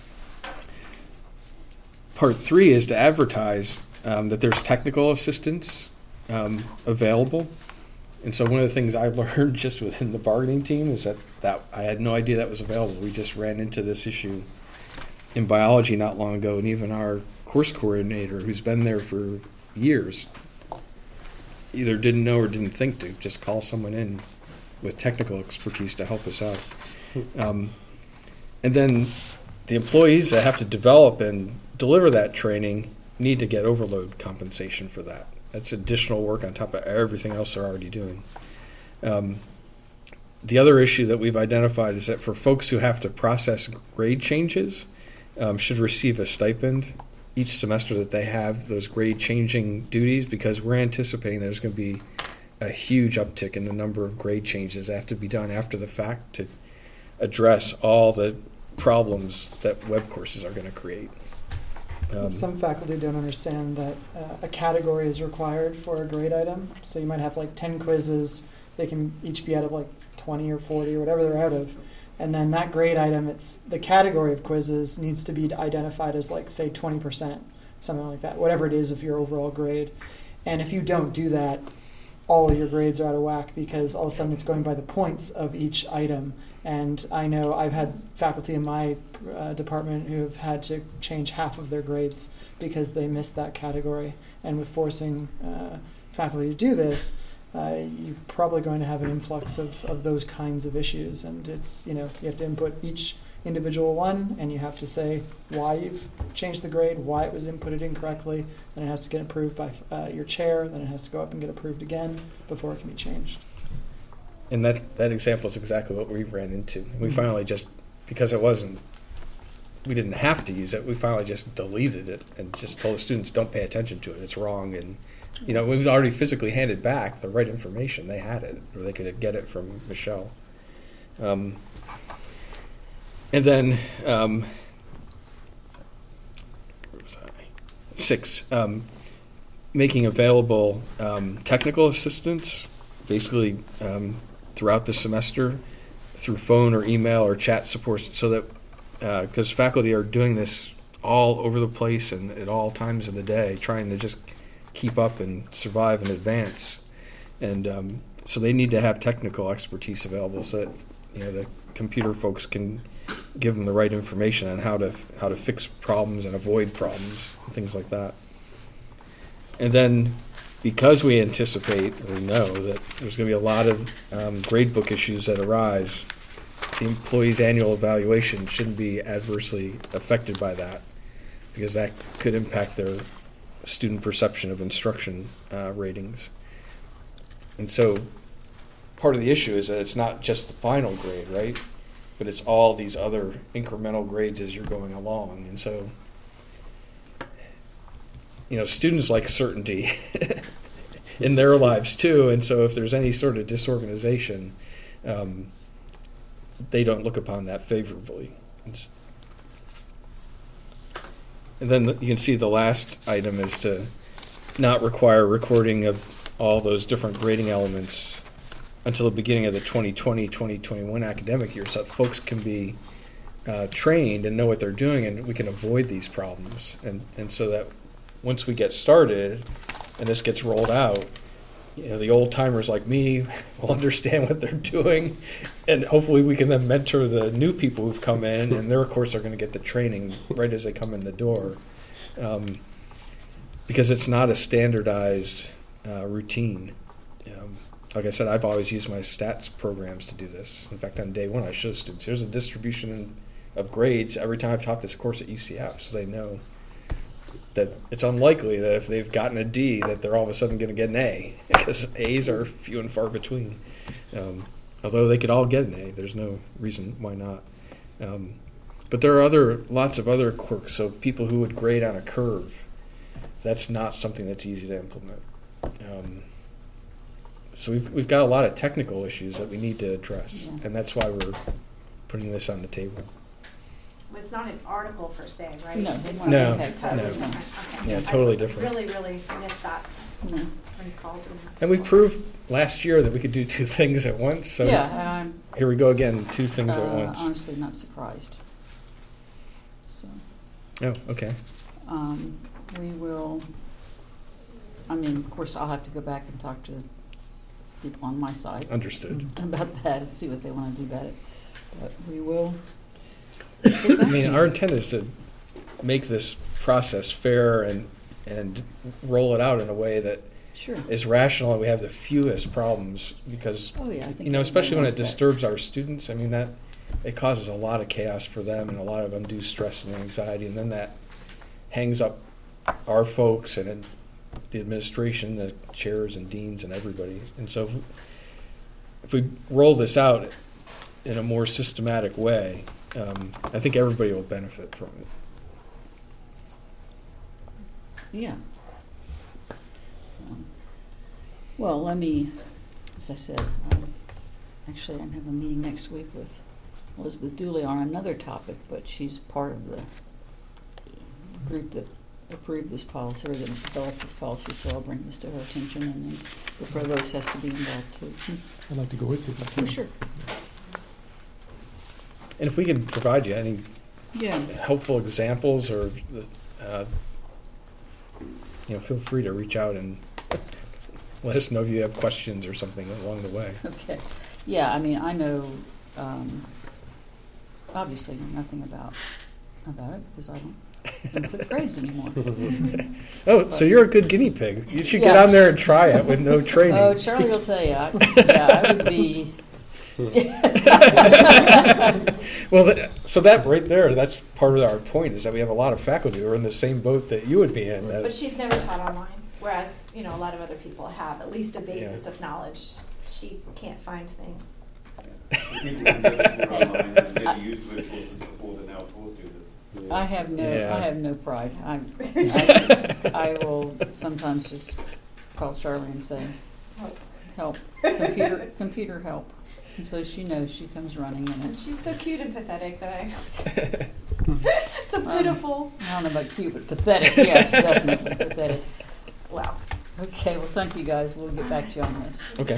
part three is to advertise um, that there's technical assistance um, available. And so one of the things I learned just within the bargaining team is that, that I had no idea that was available. We just ran into this issue in biology not long ago, and even our course coordinator, who's been there for years, either didn't know or didn't think to just call someone in with technical expertise to help us out. Um, and then the employees that have to develop and deliver that training need to get overload compensation for that. That's additional work on top of everything else they're already doing. Um, the other issue that we've identified is that for folks who have to process grade changes, um, should receive a stipend each semester that they have those grade changing duties, because we're anticipating there's going to be a huge uptick in the number of grade changes that have to be done after the fact to address all the problems that web courses are going to create. Um, Some faculty don't understand that uh, a category is required for a grade item. So you might have like ten quizzes. They can each be out of like twenty or forty or whatever they're out of. And then that grade item, it's the category of quizzes needs to be identified as like, say, twenty percent, something like that, whatever it is of your overall grade. And if you don't do that, all of your grades are out of whack because all of a sudden it's going by the points of each item. And I know I've had faculty in my uh, department who have had to change half of their grades because they missed that category. And with forcing uh, faculty to do this, uh, you're probably going to have an influx of, of those kinds of issues. And it's, you know, you have to input each individual one, and you have to say why you've changed the grade, why it was inputted incorrectly, then it has to get approved by uh, your chair, then it has to go up and get approved again before it can be changed. And that, that example is exactly what we ran into. We finally just, because it wasn't, we didn't have to use it, we finally just deleted it and just told the students, don't pay attention to it, it's wrong. And, you know, we've already physically handed back the right information. They had it, or they could get it from Michelle. Um, and then, um, where was I? Six, um, making available um, technical assistance, basically um, throughout the semester through phone or email or chat support, so that because uh, faculty are doing this all over the place and at all times of the day, trying to just keep up and survive and advance. And um, so they need to have technical expertise available so that, you know, the computer folks can give them the right information on how to how to fix problems and avoid problems and things like that. And then, because we anticipate, we know that there's going to be a lot of um, gradebook issues that arise, the employee's annual evaluation shouldn't be adversely affected by that, because that could impact their student perception of instruction uh, ratings. And so part of the issue is that it's not just the final grade, right? But it's all these other incremental grades as you're going along. And so, you know, students like certainty in their lives too, and so if there's any sort of disorganization, um, they don't look upon that favorably. It's, and then the, you can see the last item is to not require recording of all those different grading elements until the beginning of the twenty twenty twenty twenty-one academic year, so that folks can be uh, trained and know what they're doing, and we can avoid these problems. And, and so that once we get started and this gets rolled out, you know, the old timers like me will understand what they're doing, and hopefully we can then mentor the new people who've come in, and they're of course are going to get the training right as they come in the door, um, because it's not a standardized uh, routine. Um, like I said, I've always used my stats programs to do this. In fact, on day one, I showed students, here's a distribution of grades every time I've taught this course at U C F, so they know that it's unlikely that if they've gotten a D that they're all of a sudden going to get an A, because A's are few and far between. Um, although they could all get an A, there's no reason why not. Um, but there are other lots of other quirks. So people who would grade on a curve, that's not something that's easy to implement. Um, so we've we've got a lot of technical issues that we need to address, Yeah. and that's why we're putting this on the table. It's not an article per se, right? No, It's No, something no. totally no. different. Okay. Yeah, I totally different. Really, really missed that No. when you called them. And we proved last year that we could do two things at once. So Yeah, and I'm here we go again, two things at uh, once. honestly not surprised. So, Oh, okay. um, we will, I mean, of course, I'll have to go back and talk to people on my side Understood. about that and see what they want to do about it. But we will. I mean, our intent is to make this process fair and and roll it out in a way that Sure. is rational and we have the fewest problems because Oh, yeah, I think. you know, especially when it everybody wants that. disturbs our students. I mean, that it causes a lot of chaos for them and a lot of undue stress and anxiety, and then that hangs up our folks and then the administration, the chairs and deans and everybody. And so, if, if we roll this out in a more systematic way, um, I think everybody will benefit from it. Yeah. Um, Well, let me, as I said, um, actually, I'm having a meeting next week with Elizabeth Dooley on another topic, but she's part of the group that approved this policy, or that developed this policy, so I'll bring this to her attention, and then the provost has to be involved too. I'd like to go with you. For sure. And if we can provide you any Yeah. helpful examples or, uh, you know, feel free to reach out and let us know if you have questions or something along the way. Okay. Yeah, I mean, I know, um, obviously know nothing about, about it, because I don't, don't put grades anymore. Oh, so you're a good guinea pig. You should get Yeah. on there and try it with no training. Oh, Charlie will tell you, I, yeah, I would be, Well, that, so that right there, that's part of our point, is that we have a lot of faculty who are in the same boat that you would be in. But That, she's never taught online, whereas, you know, a lot of other people have at least a basis Yeah. of knowledge. She can't find things. I have no, Yeah. I have no pride. I, I, I will sometimes just call Charlie and say, Help. help, computer, computer help. And so she knows, she comes running, and And it's, she's so cute and pathetic that I, so Um, pitiful. I don't know about cute, but pathetic, yes, definitely pathetic. Wow. Okay, well, thank you guys. We'll get back to you on this. okay.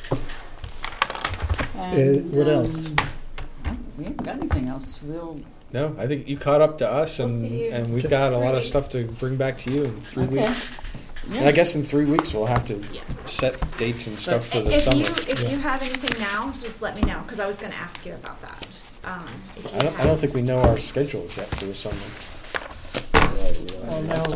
And, what um, else? I- We haven't got anything else. We'll, No, I think you caught up to us, We'll and see you and we've in got a three lot of weeks. stuff to bring back to you in three okay. weeks. Yeah. And I guess in three weeks we'll have to Yeah. set dates and So- stuff for the If summer. you, if Yeah. you have anything now, just let me know, because I was going to ask you about that. Um, if you I don't, I have- don't think we know our schedules yet for the summer. Oh, no.